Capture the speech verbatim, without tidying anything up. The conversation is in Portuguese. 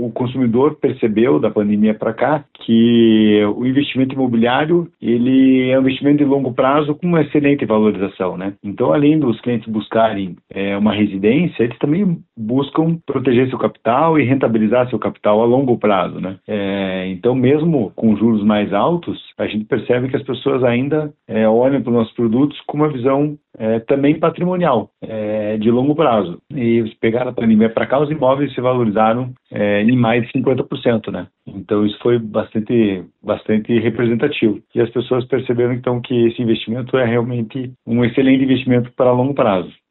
o consumidor percebeu da pandemia para cá que o investimento imobiliário ele é um investimento de longo prazo com uma excelente valorização, né? Então, além dos clientes buscarem é, uma residência, eles também buscam proteger seu capital e rentabilizar seu capital a longo prazo, né? É, então, mesmo com juros mais altos, a gente percebe que as pessoas ainda é, olham para os nossos produtos com uma visão é, também patrimonial, é, de longo prazo. E se pegar a pandemia para cá, os imóveis se valorizaram é, em mais de cinquenta por cento, né? Então, isso foi bastante, bastante representativo. E as pessoas perceberam, então, que esse investimento é realmente um excelente investimento para longo prazo.